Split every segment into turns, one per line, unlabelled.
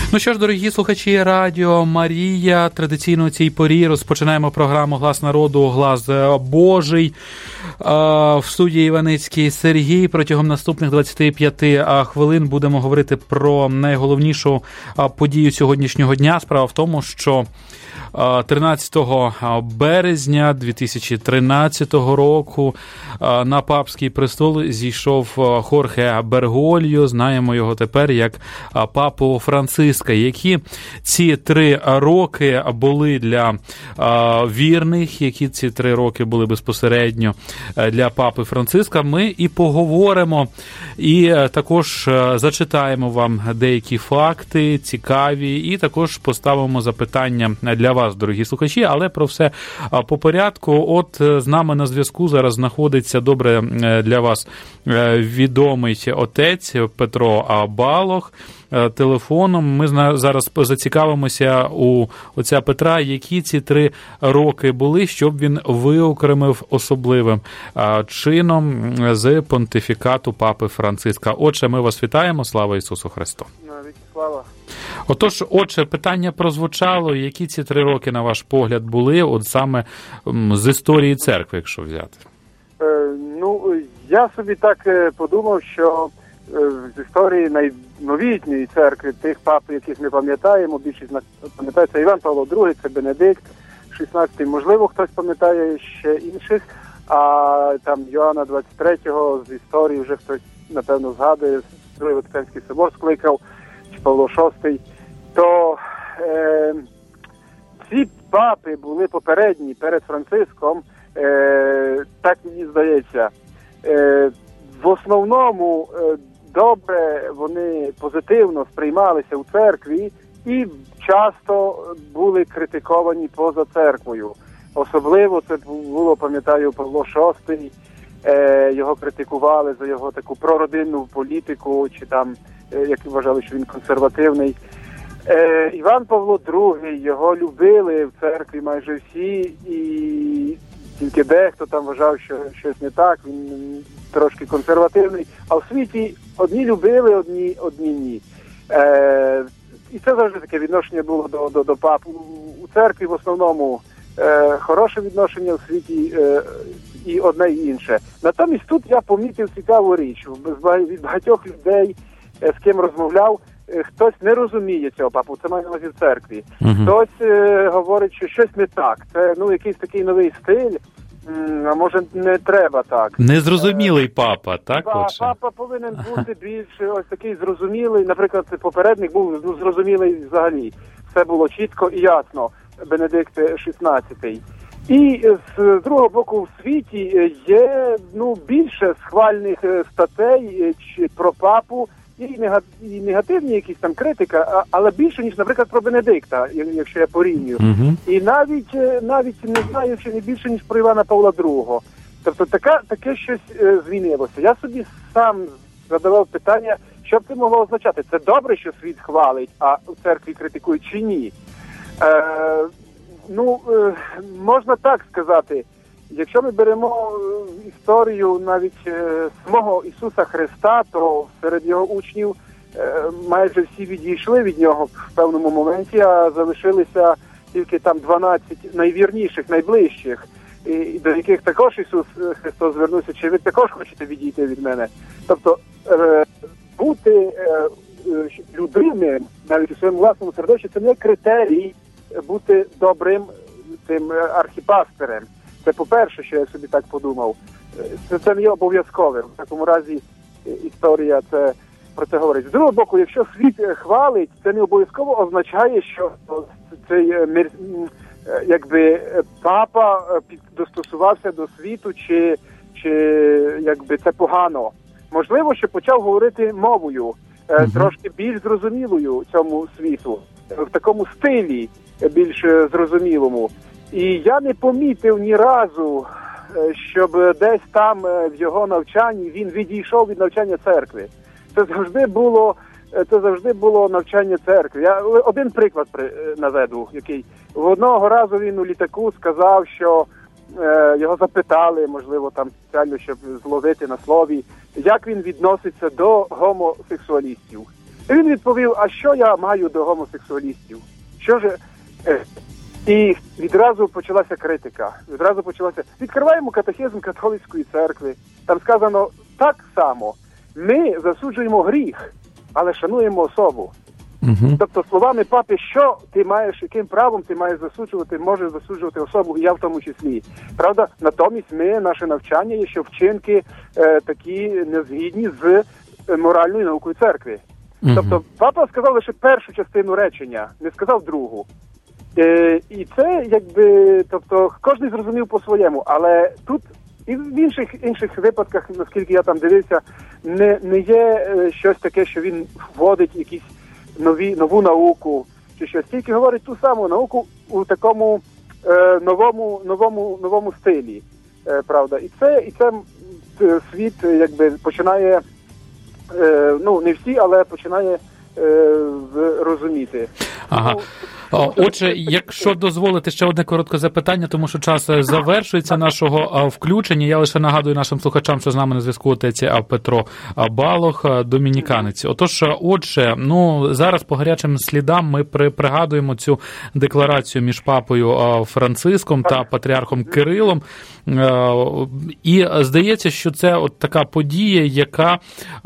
Ну що ж, дорогі слухачі Радіо Марія, традиційно у цій порі розпочинаємо програму «Глас народу. Глас Божий». В студії Іваницький Сергій. Протягом наступних 25 хвилин будемо говорити про найголовнішу подію сьогоднішнього дня. Справа в тому, що 13 березня 2013 року на папський престол зійшов Хорхе Бергольо, знаємо його тепер як папу Франциска. Які ці 3 роки були для вірних, які ці 3 роки були безпосередньо для папи Франциска, ми і поговоримо, і також зачитаємо вам деякі факти цікаві, і також поставимо запитання для вас, дорогі слухачі, але про все по порядку. От з нами на зв'язку зараз знаходиться добре для вас відомий отець Петро Балох. Телефоном ми зараз зацікавимося у отця Петра, які ці 3 роки були, щоб він виокремив особливим чином з понтифікату папи Франциска. Отже, ми вас вітаємо. Слава Ісусу Христу!
Слава!
Отож, отже, питання прозвучало, які ці 3 роки, на ваш погляд, були, от саме з історії церкви, якщо взяти?
Я собі так подумав, що з історії найновітньої церкви, тих пап, яких ми пам'ятаємо, більшість пам'ятає, це Іван Павло II, це Бенедикт XVI, можливо, хтось пам'ятає ще інших, а там Йоанна XXIII з історії вже хтось, напевно, згадує, Другий Ватиканський собор скликав, чи Павло VI, то ці папи були попередні перед Франциском, так мені здається. В основному добре вони позитивно сприймалися у церкві і часто були критиковані поза церквою. Особливо це було, пам'ятаю, Павло VI, його критикували за його таку прородинну політику, чи там, як вважали, що він консервативний. Іван Павло II, його любили в церкві майже всі, і тільки дехто там вважав, що щось не так, він трошки консервативний, а в світі одні любили, одні ні. І це завжди таке відношення було до пап. У церкві в основному хороше відношення, у світі і одне і інше. Натомість тут я помітив цікаву річ. Від багатьох людей, з ким розмовляв, хтось не розуміє цього папу, це має на увазі в церкві. Хтось говорить, що щось не так. Це якийсь такий новий стиль, а може не треба так.
Незрозумілий папа, так?
Папа повинен бути більш ось такий зрозумілий. Наприклад, попередник був зрозумілий взагалі. Все було чітко і ясно. Бенедикт XVI. І з другого боку в світі є більше схвальних статей про папу, і негативні якісь там критика, але більше, ніж, наприклад, про Бенедикта, якщо я порівнюю. І навіть не знаю, чи не більше, ніж про Івана Павла II. Тобто таке щось змінилося. Я собі сам задавав питання, що б це могло означати. Це добре, що світ хвалить, а в церкві критикують, чи ні? Можна так сказати. Якщо ми беремо історію навіть самого Ісуса Христа, то серед його учнів майже всі відійшли від нього в певному моменті, а залишилися тільки там 12 найвірніших, найближчих, і до яких також Ісус Христос звернувся, чи ви також хочете відійти від мене? Тобто бути людиною навіть у своєму власному середовищі, це не критерій бути добрим тим архіпастерем. Це по-перше, що я собі так подумав. Це не є обов'язковим. В такому разі історія про це говорить. З другого боку, якщо світ хвалить, це не обов'язково означає, що цей якби папа достосувався до світу, чи якби це погано. Можливо, що почав говорити мовою, трошки більш зрозумілою цьому світу, в такому стилі більш зрозумілому. І я не помітив ні разу, щоб десь там в його навчанні він відійшов від навчання церкви. Це завжди було навчання церкви. Я один приклад наведу, який в одного разу він у літаку сказав, що його запитали, можливо, там спеціально, щоб зловити на слові, як він відноситься до гомосексуалістів. І він відповів, а що я маю до гомосексуалістів? Що ж... І відразу почалася критика. Відкриваємо катехизм католицької церкви. Там сказано так само. Ми засуджуємо гріх, але шануємо особу.
Угу.
Тобто, словами папи, що ти маєш, яким правом ти маєш засуджувати, можеш засуджувати особу, і я в тому числі. Правда, натомість наше навчання є, що вчинки такі незгідні з моральною наукою церкви. Угу. Тобто, папа сказав лише першу частину речення, не сказав другу. І це, тобто, кожен зрозумів по-своєму, але тут і в інших випадках, наскільки я там дивився, не є щось таке, що він вводить якісь нову науку, чи щось, тільки говорить ту саму науку у такому новому стилі, правда. І це світ, починає, не всі, але починає розуміти.
Ага. Отже, якщо дозволите ще одне коротке запитання, тому що час завершується нашого включення. Я лише нагадую нашим слухачам, що з нами на зв'язку отець Петро Балох, домініканець. Отже, зараз по гарячим слідам ми пригадуємо цю декларацію між папою Франциском та патріархом Кирилом. І здається, що це от така подія, яка,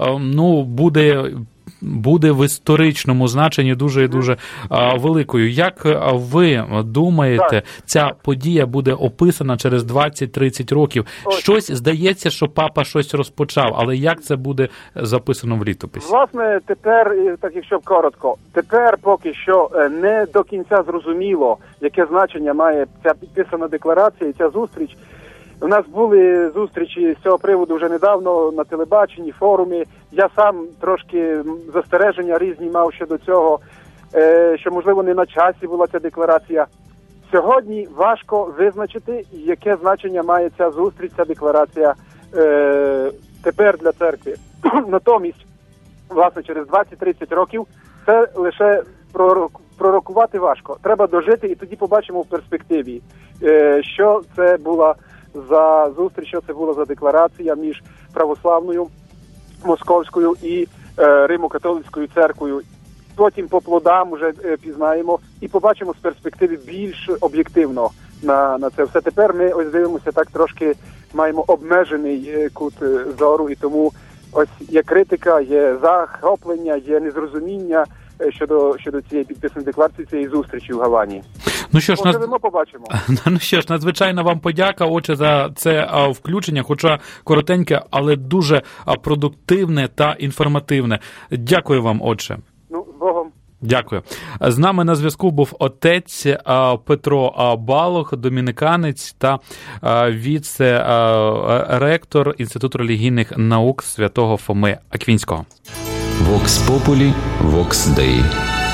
буде в історичному значенні дуже і дуже великою. Як ви думаєте, ця подія буде описана через 20-30 років? Щось, здається, що папа щось розпочав, але як це буде записано в літописі?
Власне, тепер, так якщо коротко, поки що не до кінця зрозуміло, яке значення має ця підписана декларація і ця зустріч. У нас були зустрічі з цього приводу вже недавно на телебаченні, форумі. Я сам трошки застереження різні мав щодо цього, що, можливо, не на часі була ця декларація. Сьогодні важко визначити, яке значення має ця зустріч, ця декларація тепер для церкви. Натомість, власне, через 20-30 років це лише пророкувати важко. Треба дожити, і тоді побачимо в перспективі, що це була за зустріч, що це була за декларація між православною, московською і Римо-католицькою церквою. Потім по плодам вже пізнаємо і побачимо з перспективи більш об'єктивно на це все. Тепер ми ось дивимося так трошки, маємо обмежений кут зору, і тому ось є критика, є захоплення, є незрозуміння щодо цієї підписаної декларації, цієї зустрічі в Гавані. Побачимо.
Надзвичайна вам подяка, отже, за це включення, хоча коротеньке, але дуже продуктивне та інформативне. Дякую вам, отже.
З Богом.
Дякую. З нами на зв'язку був отець Петро Балох, домініканець та віце-ректор Інституту релігійних наук Святого Фоми Аквінського.
Vox Populi, Vox Dei.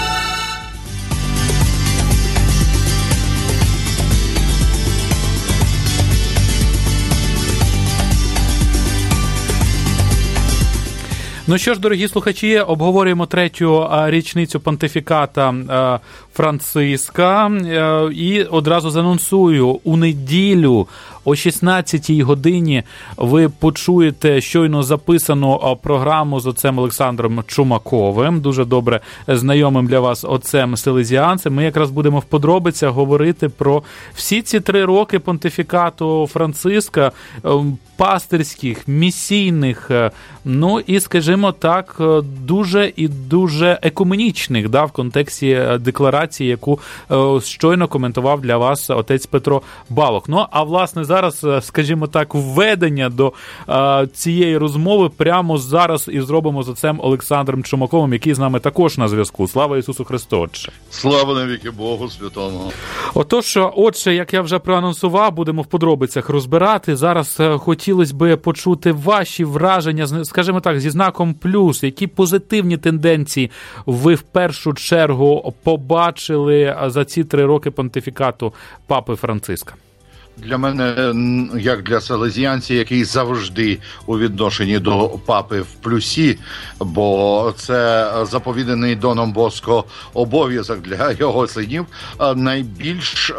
Ну що ж, дорогі слухачі, обговорюємо третю річницю понтифіката Франциска і одразу занонсую, у неділю о 16-й годині ви почуєте щойно записану програму з отцем Олександром Чумаковим, дуже добре знайомим для вас отцем Селезіанцем. Ми якраз будемо в подробицях говорити про всі ці 3 роки понтифікату Франциска, пастирських, місійних, і, скажімо так, дуже і дуже екуменічних, в контексті декларації, яку щойно коментував для вас отець Петро Балох. А власне зараз, скажімо так, введення до цієї розмови прямо зараз і зробимо з отцем Олександром Чумаковим, який з нами також на зв'язку. Слава Ісусу Христу, Отче!
Слава навіки Богу Святому!
Отже, як я вже проанонсував, будемо в подробицях розбирати. Зараз хотілося б почути ваші враження, скажімо так, зі знаком плюс. Які позитивні тенденції ви в першу чергу побачили за ці 3 роки понтифікату Папи Франциска?
Для мене, як для селезіанця, який завжди у відношенні до папи в плюсі, бо це заповіданий Доном Боско обов'язок для його синів, найбільш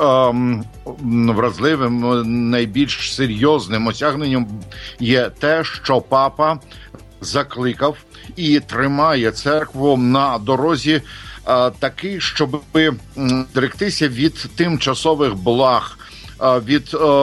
вразливим, найбільш серйозним осягненням є те, що папа закликав і тримає церкву на дорозі такий, щоб берегтися від тимчасових благ, від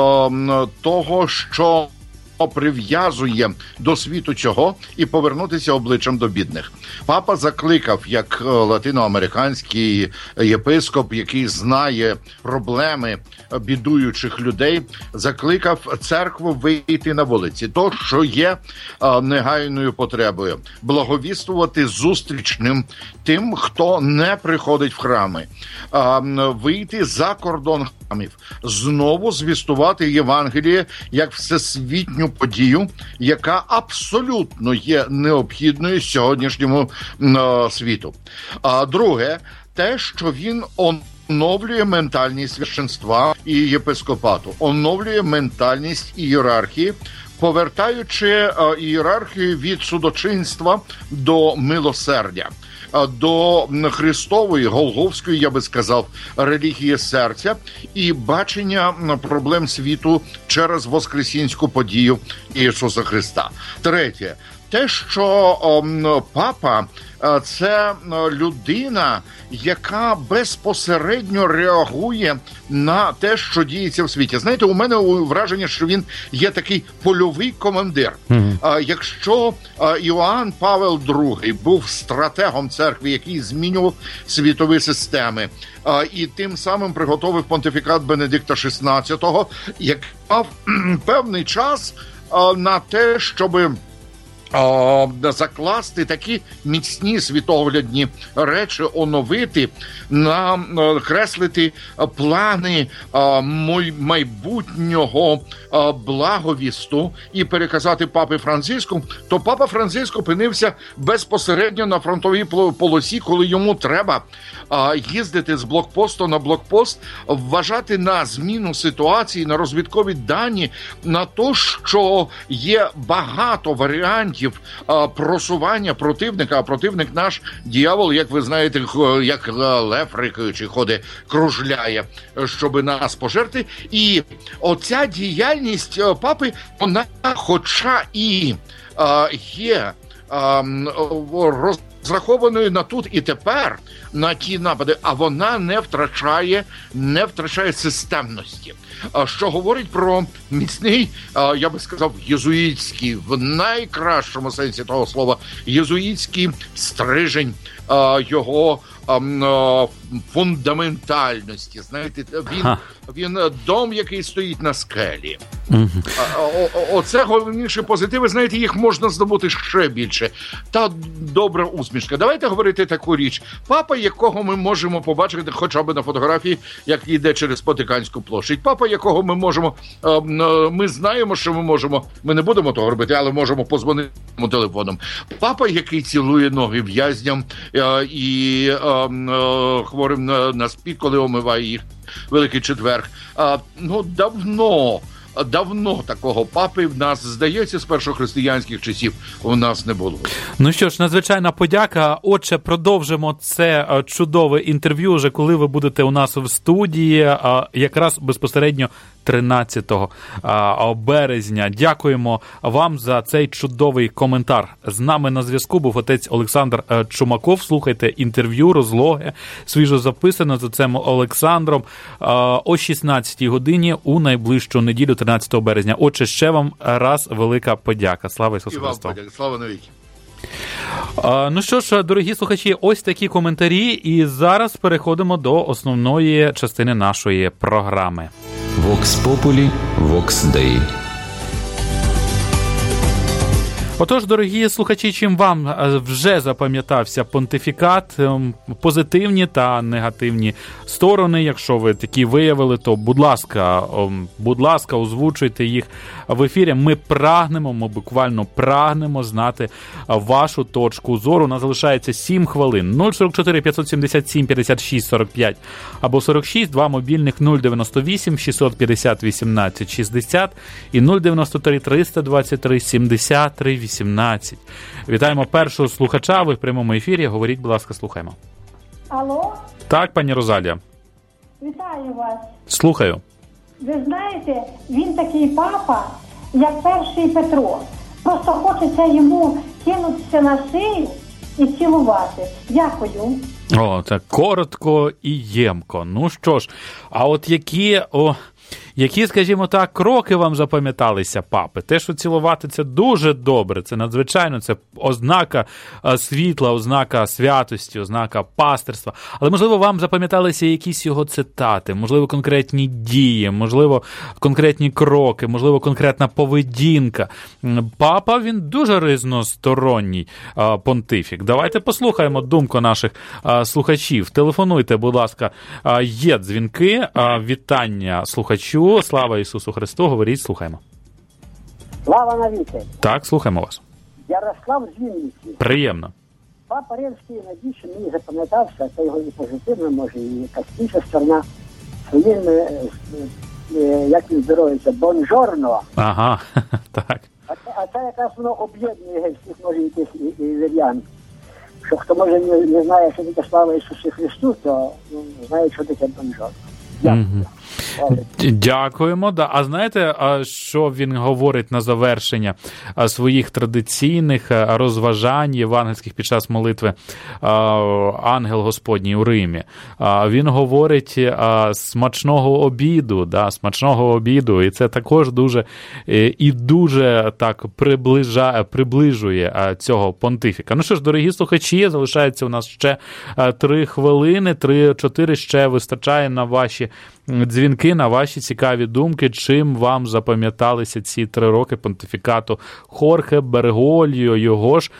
того, що прив'язує до світу цього, і повернутися обличчям до бідних. Папа закликав, як латиноамериканський єпископ, який знає проблеми бідуючих людей, закликав церкву вийти на вулиці. То, що є негайною потребою. Благовіствувати зустрічним тим, хто не приходить в храми. Вийти за кордон храмів. Знову звістувати Євангеліє як всесвітню подію, яка абсолютно є необхідною сьогоднішньому світу. А друге, те, що він оновлює ментальність священства і єпископату, оновлює ментальність ієрархії, повертаючи ієрархію від судочинства до милосердя, до Христової, Голгофської, я би сказав, релігії серця і бачення проблем світу через воскресінську подію Ісуса Христа. Третє. Те, що папа – це людина, яка безпосередньо реагує на те, що діється в світі. Знаєте, у мене враження, що він є такий польовий командир. Якщо Іоанн Павел II був стратегом церкви, який змінював світові системи, і тим самим приготовив понтифікат Бенедикта XVI, який мав певний час на те, щоби закласти такі міцні світоглядні речі, оновити, накреслити плани майбутнього благовісту і переказати папі Франциску, то папа Франциск опинився безпосередньо на фронтовій полосі, коли йому треба їздити з блокпосту на блокпост, вважати на зміну ситуації, на розвідкові дані, на те, що є багато варіантів просування противника, а противник наш диявол, як ви знаєте, як лев рикаючи ходить, кружляє, щоб нас пожерти. І оця діяльність папи, вона хоча і є розрахованою на тут і тепер, на ті напади, а вона не втрачає системності. Що говорить про міцний, я би сказав, єзуїтський, в найкращому сенсі того слова, єзуїтський стрижень його фундаментальності. Знаєте, він дом, який стоїть на скелі. Оце головніші позитиви, знаєте, їх можна здобути ще більше. Та добра усмішка. Давайте говорити таку річ. Папа, якого ми можемо побачити хоча б на фотографії, як йде через Потиканську площадь. Папа, якого ми можемо, ми знаємо, що ми можемо, ми не будемо того робити, але можемо позвонити телефоном. Папа, який цілує ноги в'язням і хворим на СПІД, коли омиває їх Великий Четверг. Давно такого папи в нас, здається, з першохристиянських часів у нас не було.
Ну що ж, надзвичайна подяка. Отже, продовжимо це чудове інтерв'ю, вже коли ви будете у нас в студії, якраз безпосередньо 13 березня. Дякуємо вам за цей чудовий коментар. З нами на зв'язку був отець Олександр Чумаков. Слухайте інтерв'ю, розлоги, свіжо записано з отцем Олександром о 16-й годині у найближчу неділю, 13 березня. Отже, ще вам раз велика подяка. Слава Ісусу Христу!
Слава навіки!
Ну що ж, дорогі слухачі, ось такі коментарі. І зараз переходимо до основної частини нашої програми.
Vox Populi, Vox Dei.
Отож, дорогі слухачі, чим вам вже запам'ятався понтифікат, позитивні та негативні сторони, якщо ви такі виявили, то будь ласка, озвучуйте їх в ефірі. Ми буквально прагнемо знати вашу точку зору. У нас залишається 7 хвилин. 044 577 56 45 або 46, 2 мобільних 098 650 18 60 і 093 323 73 18. Вітаємо першого слухача, ви в прямому ефірі. Говоріть, будь ласка, слухаємо.
Алло?
Так, пані Розалія.
Вітаю вас.
Слухаю.
Ви знаєте, він такий папа, як перший Петро. Просто хочеться йому кинутися на шию і цілувати. Дякую.
О, це коротко і ємко. Ну що ж, а от які, скажімо так, кроки вам запам'яталися, папи? Те, що цілувати, це дуже добре, це надзвичайно, це ознака світла, ознака святості, ознака пастирства. Але, можливо, вам запам'яталися якісь його цитати, можливо, конкретні дії, можливо, конкретні кроки, можливо, конкретна поведінка. Папа, він дуже різносторонній понтифік. Давайте послухаємо думку наших слухачів. Телефонуйте, будь ласка, є дзвінки, вітання слухачу. Слава Ісусу Христу, говоріть, слухаємо.
Слава навіки.
Так, слухаємо вас.
Ярослав з Вінниці.
Приємно.
Папа Римський найбільше мені запам'ятався, це його і позитивна, може, і якась інша сторона. Своїм, як він здоровиться, бонжорно.
Ага, так.
А це якраз воно об'єднує всіх, може, якихось і вірян. Що хто, може, не знає, що таке слава Ісусу Христу, то знає, що таке бонжорно. Дякую.
Дякуємо. А знаєте, що він говорить на завершення своїх традиційних розважань євангельських під час молитви «Ангел Господній» у Римі? Він говорить смачного обіду, і це також дуже так приближує цього понтифіка. Ну що ж, дорогі слухачі, залишається у нас ще 3 хвилини, 3-4 ще вистачає на ваші дзвінки, на ваші цікаві думки, чим вам запам'яталися ці 3 роки понтифікату Хорхе Бергольо, його ж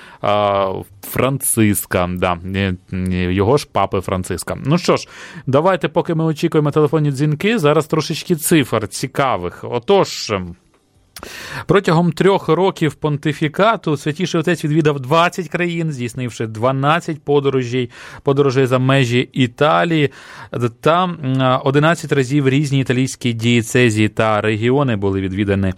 Франциска, його ж папи Франциска. Ну що ж, давайте, поки ми очікуємо телефонні дзвінки, зараз трошечки цифр цікавих. Отож, протягом 3 років понтифікату Святіший Отець відвідав 20 країн, здійснивши 12 подорожей за межі Італії. Там 11 разів різні італійські дієцезії та регіони були відвідані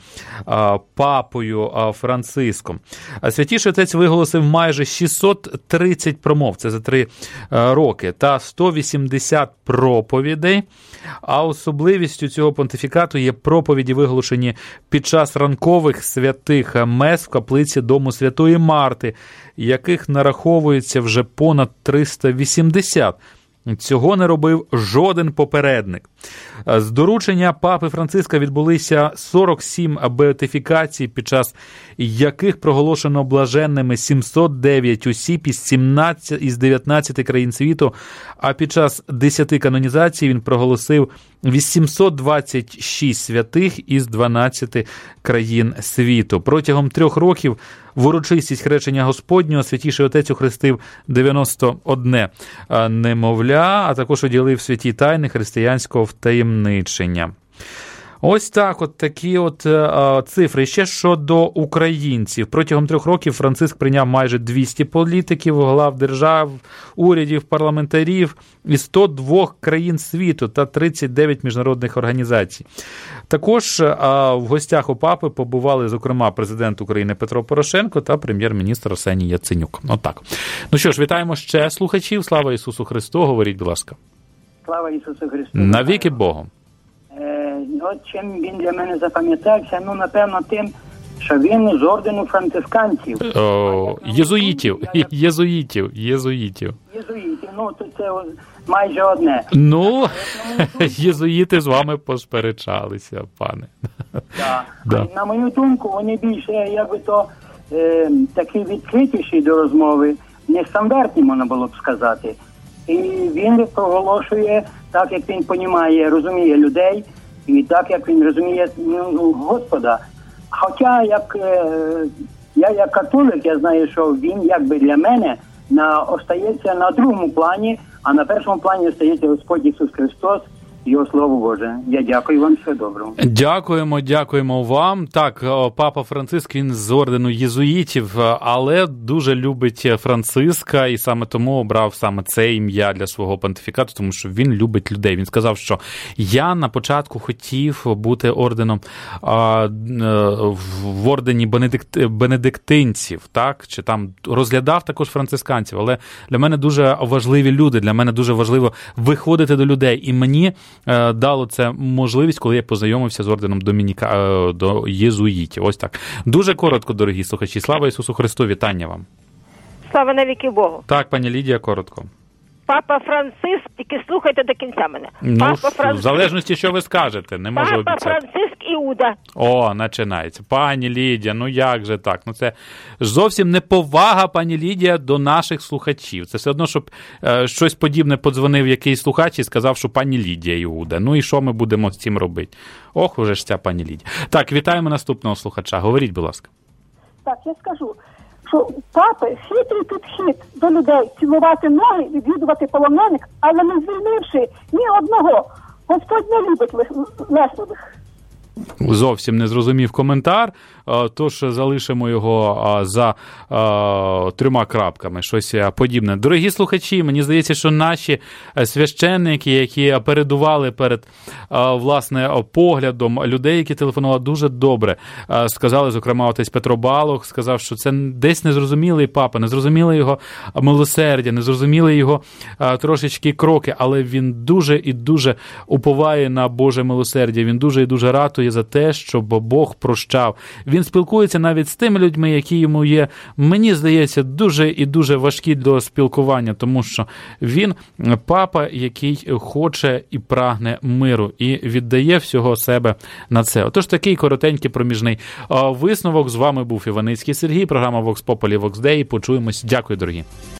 папою Франциском. Святіший Отець виголосив майже 630 промов, це за 3 роки, та 180 проповідей. А особливістю цього понтифікату є проповіді, виголошені під час ранкових святих мес в каплиці Дому Святої Марти, яких нараховується вже понад 380. Цього не робив жоден попередник. З доручення папи Франциска відбулися 47 беатифікацій, під час яких проголошено блаженними 709 осіб із 19 країн світу, а під час 10 канонізацій він проголосив 826 святих із 12 країн світу. Протягом 3 років в урочистість хрещення Господнього Святіший Отець охрестив 91 немовля, а також уділив святі тайни християнського втаємничення. Ось так, такі цифри. Ще щодо українців. Протягом 3 років Франциск прийняв майже 200 політиків, глав держав, урядів, парламентарів із 102 країн світу та 39 міжнародних організацій. Також в гостях у папи побували, зокрема, президент України Петро Порошенко та прем'єр-міністр Арсеній Яценюк. Отак. Ну що ж, вітаємо ще слухачів. Слава Ісусу Христу. Говоріть, будь ласка.
Слава Ісусу Христу.
Навіки Богу.
От чим він для мене запам'ятався, напевно, тим, що він з ордену францисканців.
Єзуїтів,
то це майже одне.
Ну, єзуїти з вами посперечалися, пане.
Да. На мою думку, вони більше, такі відкритіші до розмови, нестандартні, можна було б сказати. І він проголошує так, як він розуміє людей, і так, як він розуміє Господа. Хоча, я як католик, я знаю, що він, для мене, остається на другому плані, а на першому плані остається Господь Ісус Христос, Його Слово Боже. Я дякую вам, всього доброго.
Дякуємо вам. Так, папа Франциск, він з ордену єзуїтів, але дуже любить Франциска, і саме тому обрав саме це ім'я для свого понтифікату, тому що він любить людей. Він сказав, що я на початку хотів бути орденом в ордені бенедиктинців, так, чи там розглядав також францисканців, але для мене дуже важливі люди, для мене дуже важливо виходити до людей, і мені дало це можливість, коли я познайомився з орденом до єзуїтів. Ось так. Дуже коротко, дорогі слухачі. Слава Ісусу Христу, вітання вам.
Слава навіки Богу.
Так, пані Лідія, коротко.
Папа Франциск, тільки слухайте до кінця мене.
В залежності, що ви скажете, не можу обіцяти.
Папа Франциск Іуда.
О, починається. Пані Лідія, ну як же так? Ну це зовсім неповага, пані Лідія, до наших слухачів. Це все одно, щоб щось подібне подзвонив якийсь слухач і сказав, що пані Лідія Іуда. Ну і що ми будемо з цим робити? Ох, уже ж ця пані Лідія. Так, вітаємо наступного слухача. Говоріть, будь ласка.
Так, я скажу, що папи хитрий підхід до людей, цілувати ноги, відвідувати полонених, але не звільнивши ні одного. Господь не любить лесливих.
Зовсім не зрозумів коментар, тож залишимо його за 3 крапками, щось подібне. Дорогі слухачі, мені здається, що наші священники, які передували перед, власне, поглядом людей, які телефонували, дуже добре сказали, зокрема, отець Петро Балох, сказав, що це десь незрозумілий папа, незрозуміле його милосердя, незрозумілі його трошечки кроки, але він дуже і дуже уповає на Боже милосердя, він дуже і дуже ратує за те, щоб Бог прощав. Він спілкується навіть з тими людьми, які йому є, мені здається, дуже і дуже важкі до спілкування, тому що він папа, який хоче і прагне миру, і віддає всього себе на це. Отож, такий коротенький проміжний висновок. З вами був Іваницький Сергій, програма Vox Populi, Vox Dei. Почуємось. Дякую, дорогі.